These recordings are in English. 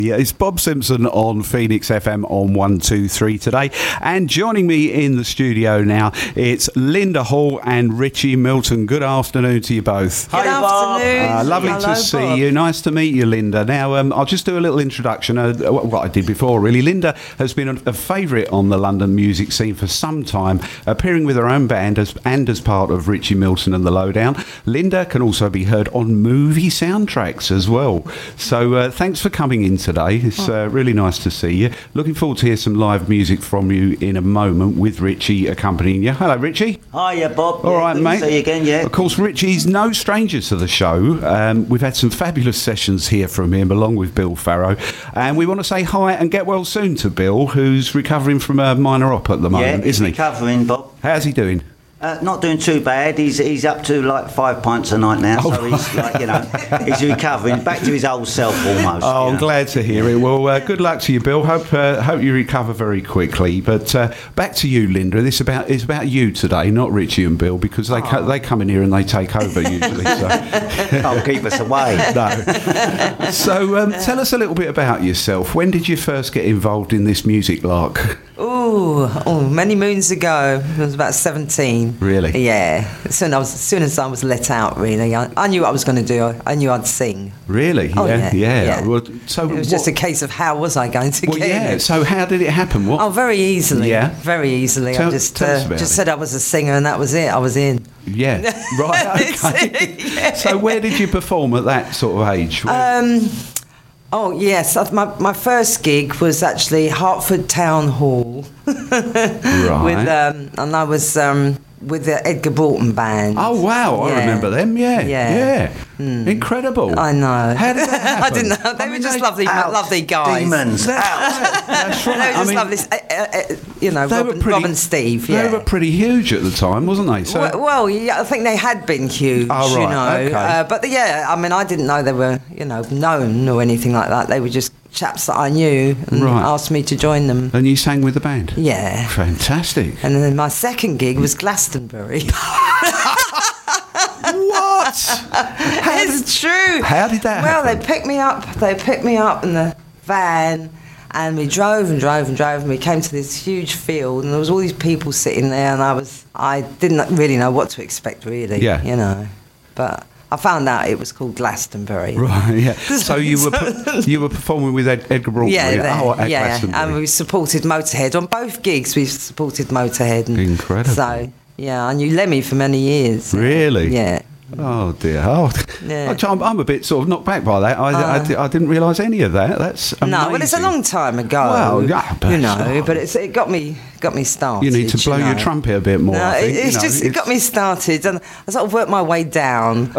Yeah, it's Bob Simpson on Phoenix FM on 123 today. And joining me in the studio now, it's Linda Hall and Richie Milton. Good afternoon to you both. Good afternoon. Lovely to see you. Nice to meet you, Linda. Now, I'll just do a little introduction. What I did before, really. Linda has been a favourite on the London music scene for some time, appearing with her own band as part of Richie Milton and The Lowdown. Linda can also be heard on movie soundtracks as well. So thanks for coming in today. It's really nice to see you. Looking forward to hear some live music from you in a moment with Richie accompanying you. Hello, Richie. Hiya, Bob. All right, good mate. To see you again, yeah. Of course, Richie's no stranger to the show. We've had some fabulous sessions here from him, along with Bill Farrow. And we want to say hi and get well soon to Bill, who's recovering from a minor op at the moment, isn't he? Recovering, Bob. How's he doing? Not doing too bad. He's up to like 5 pints a night now, so he's like, he's recovering, back to his old self almost. Oh, I'm glad to hear it. Well, good luck to you, Bill. Hope you recover very quickly. But back to you, Linda. It's about you today, not Richie and Bill, because they come in here and they take over usually. So. Can't keep us away. No. So tell us a little bit about yourself. When did you first get involved in this music lark? Oh, many moons ago. I was about 17. Really? Yeah. As soon as I was let out, really, I knew what I was going to do. I knew I'd sing. Really? Oh, yeah. Well, so it was just a case of how was I going to get yeah. in. So how did it happen? What? Oh, very easily. Yeah. Very easily. I just said I was a singer and that was it. I was in. Yeah. Right. Okay. Yeah. So where did you perform at that sort of age? Oh, yes. My first gig was actually Hertford Town Hall. Right. And I was with the Edgar Broughton Band. Oh, wow. I remember them. Yeah. Incredible. I know. How did that happen? I didn't know. They were just lovely guys. Demons. That's right. They were just lovely, Rob and Steve. Yeah. They were pretty huge at the time, wasn't they? So, well, yeah, I think they had been huge. Oh, right. Okay. But yeah, I mean, I didn't know they were, known or anything like that. They were just chaps that I knew and asked me to join them. And you sang with the band? Yeah. Fantastic. And then my second gig was Glastonbury. What? It's true. How did that happen? Well, they picked me up in the van, and we drove and we came to this huge field, and there was all these people sitting there, and I didn't really know what to expect, really. Yeah. But I found out it was called Glastonbury. Right, yeah. So you were performing with Edgar Broughton? Yeah, Glastonbury. And we supported Motorhead. On both gigs we supported Motorhead. Incredible. So, yeah, I knew Lemmy for many years. Really? Yeah. Oh dear! Yeah. I'm a bit sort of knocked back by that. I didn't realise any of that. That's amazing. No, well, it's a long time ago. Well, yeah, but it got me started. You need to blow your trumpet a bit more. No, I think. It got me started, and I sort of worked my way down.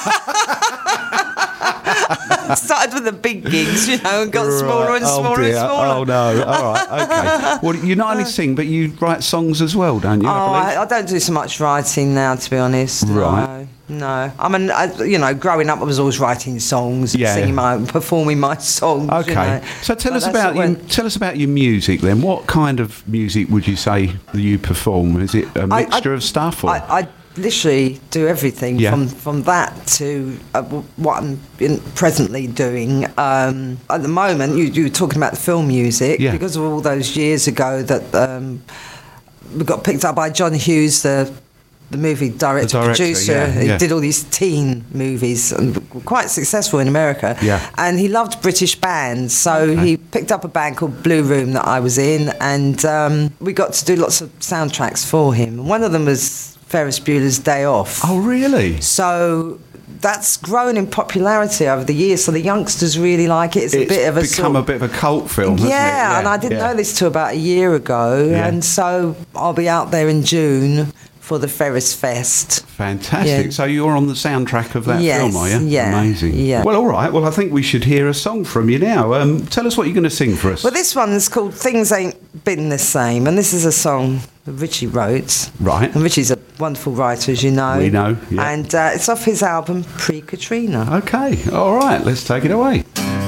Started with the big gigs, and got smaller and smaller and smaller. Oh no! All right, okay. Well, you not only sing, but you write songs as well, don't you? I don't do so much writing now, to be honest. Right. No. I mean, growing up, I was always writing songs, performing my songs. Okay. So tell us about your music then. What kind of music would you say you perform? Is it a mixture of stuff? Or? I literally do everything from that to what I'm presently doing. At the moment, you were talking about the film music because of all those years ago that we got picked up by John Hughes, the movie director producer. He did all these teen movies and quite successful in America. Yeah. And he loved British bands, so he picked up a band called Blue Room that I was in, and we got to do lots of soundtracks for him. One of them was Ferris Bueller's Day Off. Oh, really? So that's grown in popularity over the years, so the youngsters really like it. It's become a bit of a cult film, hasn't it? Yeah, and I didn't know this till about a year ago, and so I'll be out there in June for the Ferris Fest. Fantastic. Yeah. So you're on the soundtrack of that film, are you? Yeah. Amazing. Yeah. Well, all right. Well, I think we should hear a song from you now. Tell us what you're going to sing for us. Well, this one's called Things Ain't Been the Same, and this is a song that Richie wrote. Right. And Richie's a wonderful writer, as you know. We know, yeah. And it's off his album Pre-Katrina. Okay. All right. Let's take it away.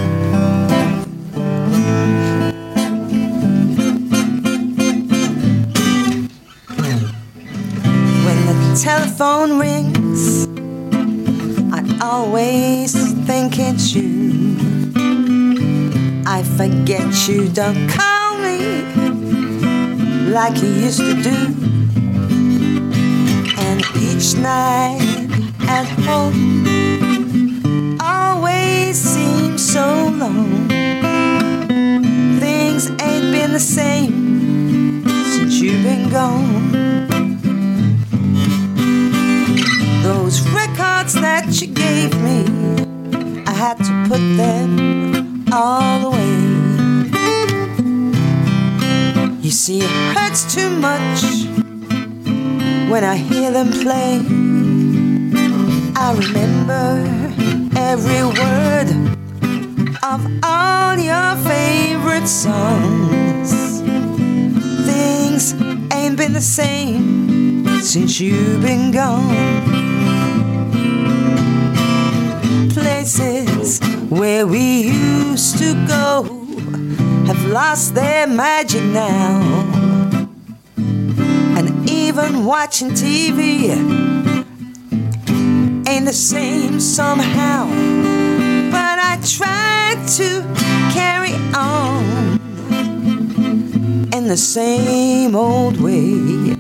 Telephone rings, I always think it's you. forget you, don't call me like you used to do. And each night at home always seems so long. Things ain't been the same since you've been gone. Those records that you gave me, I had to put them all away. You see, it hurts too much when I hear them play. I remember every word of all your favorite songs. Things ain't been the same since you've been gone. Places where we used to go have lost their magic now. And even watching TV ain't the same somehow. But I tried to carry on in the same old way,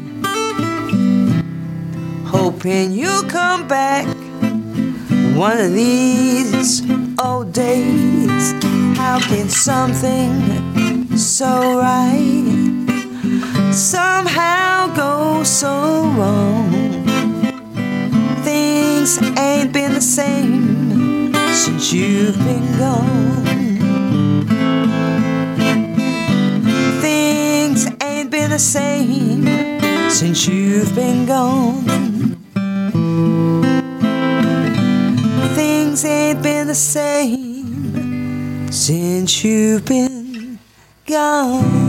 hoping you'll come back one of these old days. How can something so right somehow go so wrong? Things ain't been the same since you've been gone. Things ain't been the same since you've been gone. Things ain't been the same since you've been gone.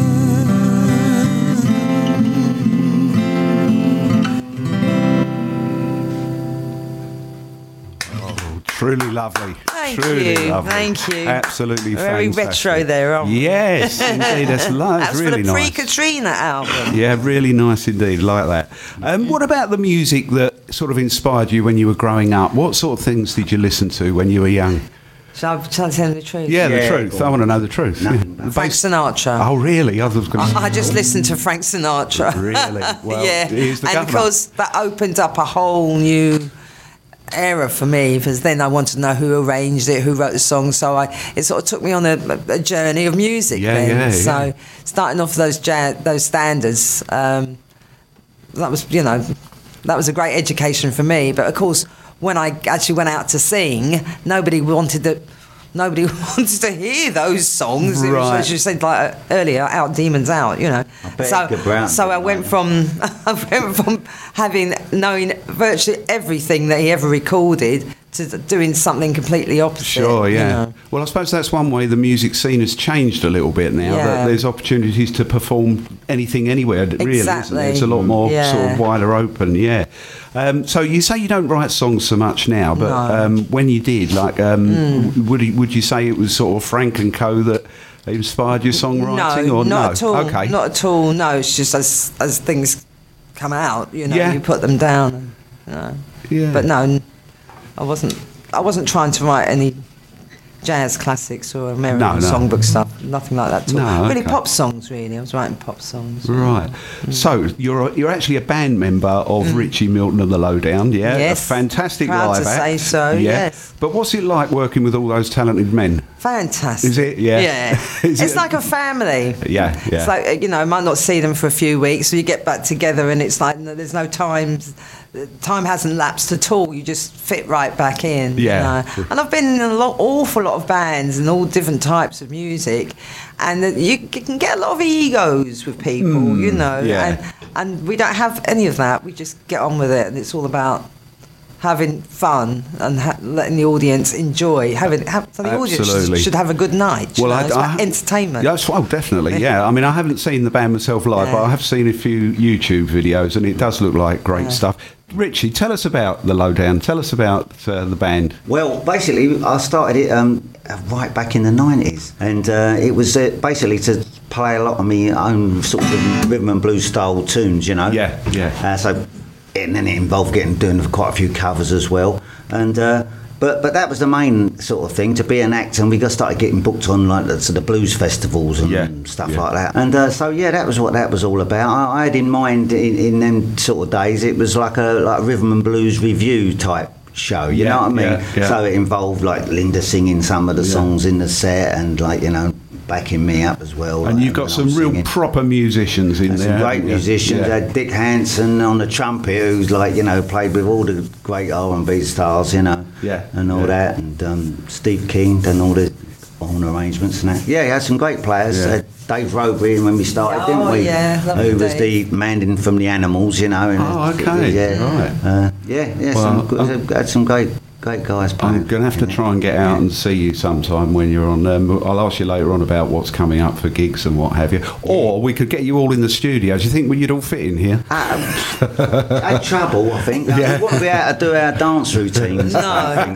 Truly lovely. Thank Truly you. lovely. Thank you. Absolutely very fantastic. retro there, aren't we? Yes, indeed. That's really for the nice. pre-Katrina album. Yeah, really nice indeed. Like that. What about the music that sort of inspired you when you were growing up? What sort of things did you listen to when you were young? Shall I tell you the truth? Yeah, the truth. I want to know the truth. No, Yeah. no. Frank Sinatra. Oh, really? I was going to I just listened to Frank Sinatra. Really? Well, yeah. he's the and governor. because that opened up a whole new era for me, because then I wanted to know who arranged it, who wrote the song. So it sort of took me on a journey of music. Yeah, then. yeah, So yeah. starting off those standards, that was that was a great education for me. But of course, when I actually went out to sing, nobody wanted to hear those songs. It was, Right. as you said like earlier, out demons out, you know. So I went from knowing virtually everything that he ever recorded to doing something completely opposite. Sure, yeah. You know. Well, I suppose that's one way the music scene has changed a little bit now. Yeah. That there's opportunities to perform anything, anywhere, really. Isn't Exactly. there? It's a lot more Yeah. sort of wider open, yeah. So you say you don't write songs so much now, but No. when you did, like, would you say it was sort of Frank and Co. that inspired your songwriting? No, or not no? at all. Okay. Not at all. No, it's just as things come out, you know, Yeah. you put them down. And, you know. Yeah. But no, I wasn't trying to write any jazz classics or American No. songbook stuff. Nothing like that at all. No, Really okay. pop songs, really. I was writing pop songs. Right. So you're actually a band member of Richie Milton and the Lowdown, yeah? Yes. A fantastic Proud live to act. say so, Yeah. yes. But what's it like working with all those talented men? Fantastic. Is it? Yeah. Yeah. Is It's it? like a family. Yeah, yeah. It's like, you know, I might not see them for a few weeks, so you get back together and it's like there's no time. Time hasn't lapsed at all. You just fit right back in. Yeah. You know? And I've been in awful lot of bands and all different types of music, and you can get a lot of egos with people, you know. yeah. And we don't have any of that. We just get on with it, and it's all about having fun and letting the audience enjoy. So the audience Absolutely. should have a good night. Well, it's about entertainment. Yes, well, definitely, yeah. I mean, I haven't seen the band myself live, but I have seen a few YouTube videos, and it does look like great stuff. Richie, tell us about the Lowdown. Tell us about the band. Well, basically, I started it right back in the 90s, and it was basically to play a lot of my own sort of rhythm and blues style tunes, you know. Yeah. And then it involved doing quite a few covers as well, and But that was the main sort of thing, to be an act, and we started getting booked on like the blues festivals and stuff like that. And that was what that was all about. I had in mind in them sort of days, it was like a rhythm and blues review type show, you know what I mean? So it involved like Linda singing some of the songs in the set, and like, you know, backing me up as well. And you've got some real proper musicians in there. Some great musicians. Dick Hanson on the trumpet, who's like, you know, played with all the great R&B stars, you know, and all that. And Steve King done all the horn arrangements and that. Yeah, he had some great players. Dave Roby when we started, didn't we? Yeah, lovely. Who was the man from the Animals, you know. And had some great guys playing. I'm going to have to try and get out and see you sometime when you're on. I'll ask you later on about what's coming up for gigs and what have you. Or we could get you all in the studio. Do you think you'd all fit in here? Had trouble, I think. We wouldn't be able to do our dance routines. No.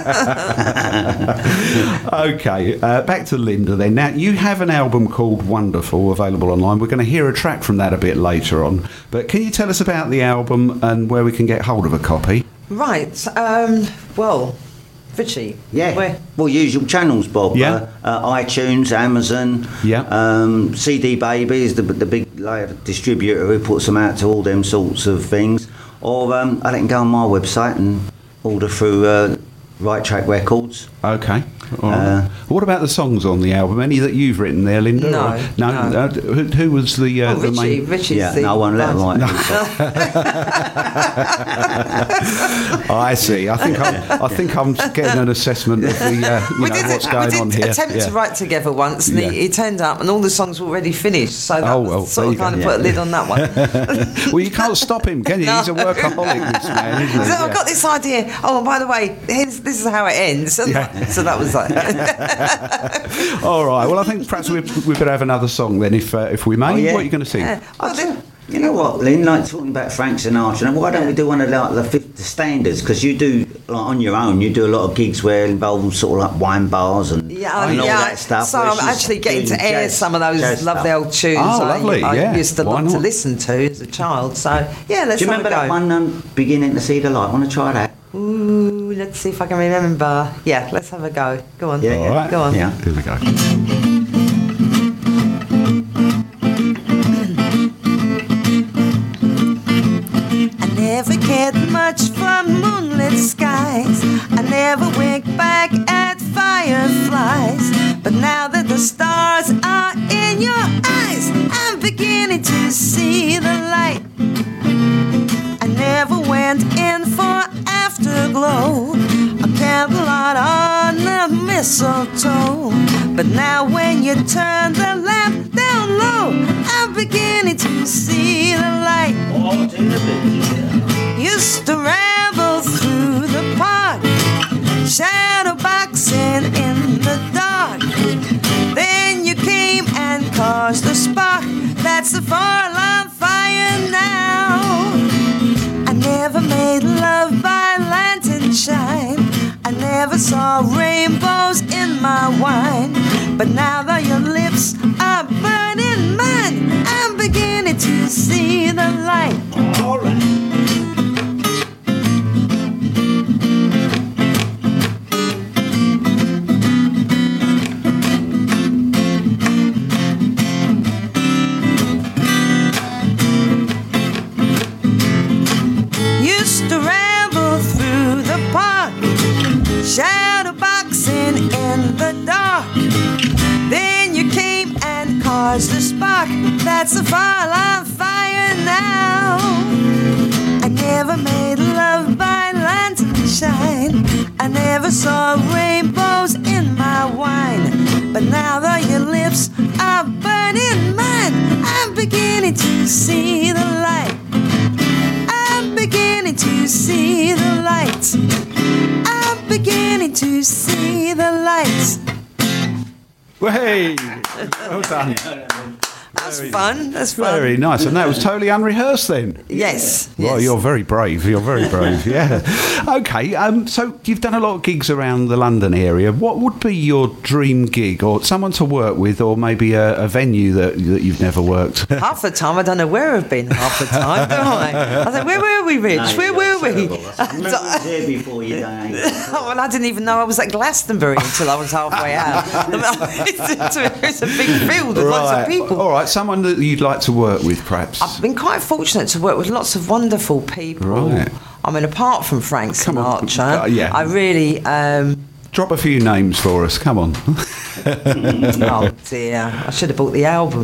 Okay, back to Linda then. Now, you have an album called Wonderful available online. We're going to hear a track from that a bit later on. But can you tell us about the album and where we can get hold of a copy? Right. Well, Richie. Yeah. Well, usual channels, Bob. Yeah. iTunes, Amazon. Yeah. CD Baby is the big distributor who puts them out to all them sorts of things. Or they can go on my website and order through Right Track Records. Okay. What about the songs on the album? Any that you've written there, Linda? No. Who was the main? Richie's no one let him write. I see. I think I'm getting an assessment of the what's going on here. We attempted to write together once, and he turned up, and all the songs were already finished. So that sort of kind of put a lid on that one. Well, you can't stop him, can you? He's a workaholic, this man, isn't he? So I've got this idea. Oh, and by the way, this is how it ends. So that was like. All right. Well, I think perhaps we better have another song then, if we may. What are you going to sing? You know what, Lynn? Like talking about Frank Sinatra, and why don't we do one of the standards? Because you do on your own. You do a lot of gigs where it involves sort of like wine bars and all that stuff. So I'm actually getting to air some of those lovely old tunes I used to love to listen to as a child. So let's. Do you remember that one, Beginning to See the Light? Want to try that? Ooh, let's see if I can remember. Yeah, let's have a go. Go on. Yeah, all right. Go on. Yeah, here we go. I never cared much for moonlit skies. I never winked back at fireflies. But now that the stars are in your eyes, I'm beginning to see the light. I never went in for afterglow, a candlelight on the mistletoe. But now when you turn the lamp down low, I'm beginning to see the light. Used to ramble through the park, shadow boxing in the dark. Then you came and caused a spark. That's the four-alarm fire now. I never made love by lantern shine. I never saw rainbows in my wine. But now that your lips are burning mine, I'm beginning to see the light. All right. Shadow boxing in the dark. Then you came and caused a spark. That's the four-alarm fire now. I never made love by lantern shine. I never saw rainbows in my wine. But now that your lips are burning mine, I'm beginning to see the light. I'm beginning to see the light. I'm beginning to see the lights. Hey, well done. That's fun. That's fun. Very nice. And that was totally unrehearsed then? Yes. Well, you're very brave. You're very brave, yeah. Okay, so you've done a lot of gigs around the London area. What would be your dream gig, or someone to work with, or maybe a venue that you've never worked? Half the time, I don't know where I've been half the time, do I? I think, where were we, Rich? No, where were we? I remember I was there before you done. Well, I didn't even know I was at Glastonbury until I was halfway out. It's a big field with lots of people. All right, someone that you'd like to work with, perhaps? I've been quite fortunate to work with lots of wonderful people. Right. I mean, apart from Frank Sinatra, yeah. I really... Drop a few names for us, come on. Oh dear, I should have bought the albums.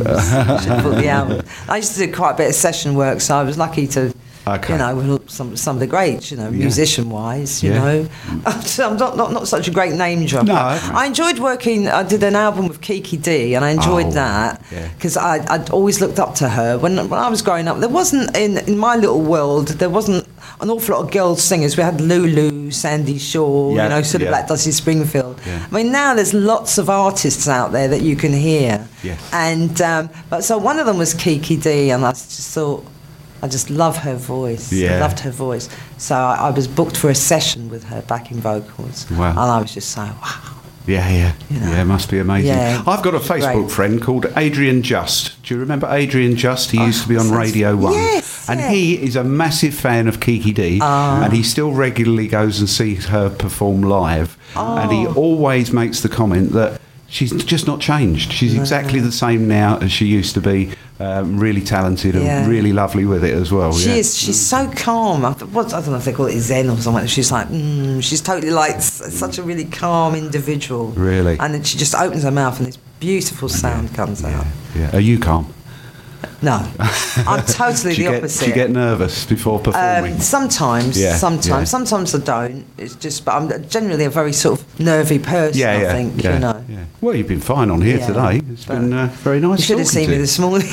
I used to do quite a bit of session work, so I was lucky to... Okay. You know, with some of the greats, musician-wise, you know. I'm not such a great name dropper. No, I enjoyed working. I did an album with Kiki Dee, and I enjoyed that because I'd always looked up to her. When I was growing up, there wasn't in my little world. There wasn't an awful lot of girl singers. We had Lulu, Sandy Shaw, sort of like Dusty Springfield. Yeah. I mean, now there's lots of artists out there that you can hear. Yes. And but so one of them was Kiki Dee, and I just thought. I just love her voice. Yeah. I loved her voice. So I was booked for a session with her backing vocals. Wow. And I was just so, wow. Yeah. Yeah, it must be amazing. Yeah, I've got a Facebook friend called Adrian Just. Do you remember Adrian Just? He used to be on Radio 1. Yes. And he is a massive fan of Kiki Dee. And he still regularly goes and sees her perform live. And he always makes the comment that she's just not changed. She's exactly the same now as she used to be. Really talented and really lovely with it as well. She is. She's so calm. I don't know if they call it Zen or something. She's like, she's totally like such a really calm individual. Really. And then she just opens her mouth and this beautiful sound comes out. Yeah. Are you calm? No, I'm totally the opposite. Do you get nervous before performing? Sometimes. Sometimes I don't. It's just, but I'm generally a very sort of nervy person. I think you know. Yeah. Well, you've been fine on here today. It's been very nice. You should have seen me this morning.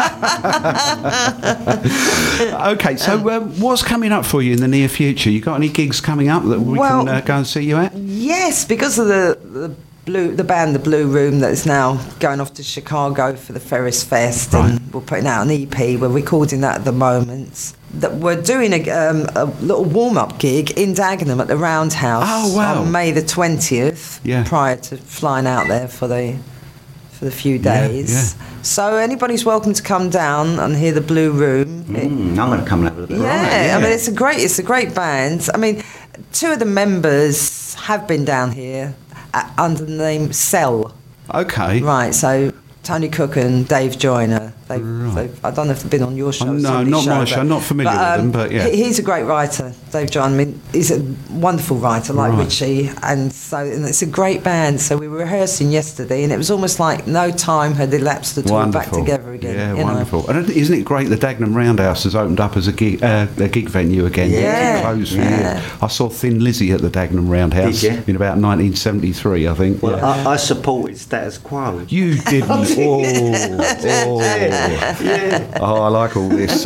Okay, so what's coming up for you in the near future? You got any gigs coming up that we can go and see you at? Yes, because of the band, the Blue Room, that is now going off to Chicago for the Ferris Fest, and we're putting out an EP. We're recording that at the moment. That we're doing a little warm-up gig in Dagenham at the Roundhouse on May the 20th. Prior to flying out there for the few days. So anybody's welcome to come down and hear the Blue Room. I'm going to come and have a look. I mean it's a great band. I mean, two of the members have been down here under the name Cell. Okay. Right, so Tony Cook and Dave Joyner. I don't know if they've been on your show. No, not my show. I'm not familiar with them, but yeah. He's a great writer, Dave Joyner. I mean, he's a wonderful writer, like Richie, and it's a great band. So we were rehearsing yesterday, and it was almost like no time had elapsed at all back together again. Yeah, wonderful. And isn't it great? The Dagenham Roundhouse has opened up as a gig venue again. Yeah, closed for years. I saw Thin Lizzy at the Dagenham Roundhouse in about 1973, I think. Well, I supported status quo. You didn't. Oh, I like all this.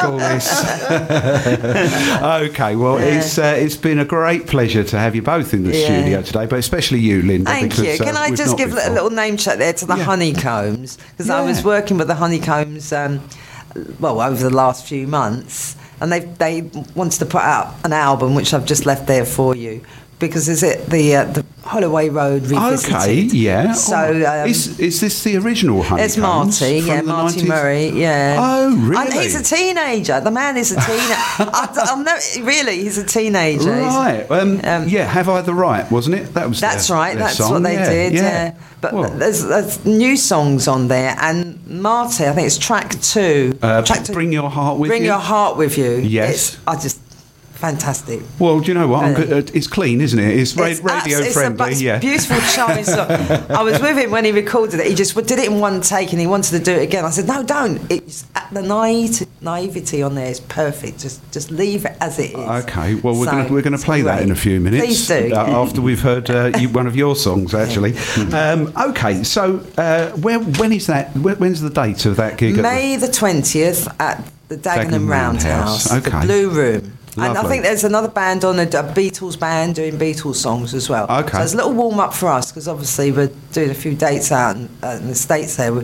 Okay, well, it's been a great pleasure to have you both in the studio today, but especially you, Linda. Thank you. Can I just give a little name check there to the Honeycombs? Because I was working with the Honeycombs, over the last few months, and they wanted to put out an album, which I've just left there for you. Because is it the Holloway Road revisited? Okay, yeah. So is this the original Honeycombs? It's Marty, Marty 90s? Murray, Oh, really? And he's a teenager. The man is a teenager. Really, he's a teenager. Right. Have I the Right, wasn't it? That's right. That's song. what they did. Yeah. But there's new songs on there, and Marty, I think it's track 2. Bring Your Heart With You. Bring Your Heart With You. Yes. Fantastic. Well, do you know what? It's clean, isn't it? It's radio friendly. It's beautiful, charming song. I was with him when he recorded it. He just did it in one take, and he wanted to do it again. I said, "No, don't. It's the naivety on there is perfect. Just leave it as it is." Okay. Well, we're going to play that in a few minutes. Please do. After we've heard one of your songs, actually. Okay. So when is that? When's the date of that gig? May the 20th at the Dagenham Roundhouse. Okay. The Blue Room. Lovely. And I think there's another band on, a Beatles band doing Beatles songs as well. Okay. So it's a little warm-up for us, because obviously we're doing a few dates out in the States there.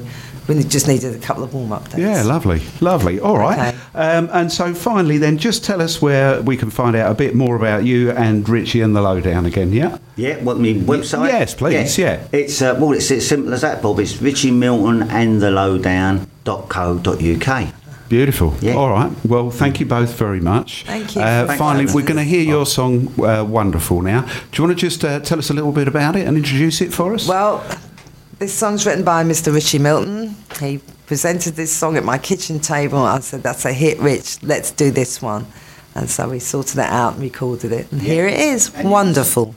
we just needed a couple of warm-up dates. Yeah, lovely. All right. Okay. And so finally then, just tell us where we can find out a bit more about you and Richie and the Lowdown again, yeah? Yeah, what, my website? Yes, please, yeah. It's, it's as simple as that, Bob. It's Richie Milton and the Lowdown.co.uk. Beautiful. Yeah. All right. Well, thank you both very much. Thank you. Finally, we're going to hear your song, Wonderful, now. Do you want to just tell us a little bit about it and introduce it for us? Well, this song's written by Mr. Richie Milton. He presented this song at my kitchen table. I said, that's a hit, Rich. Let's do this one. And so we sorted it out and recorded it. And here it is. Wonderful.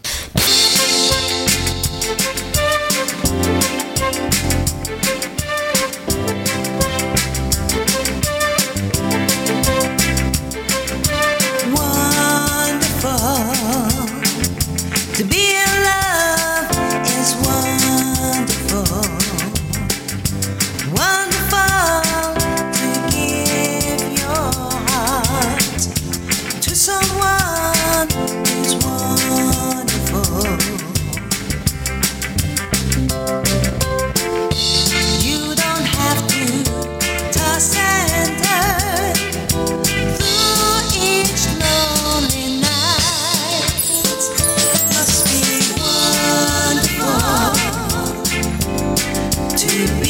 To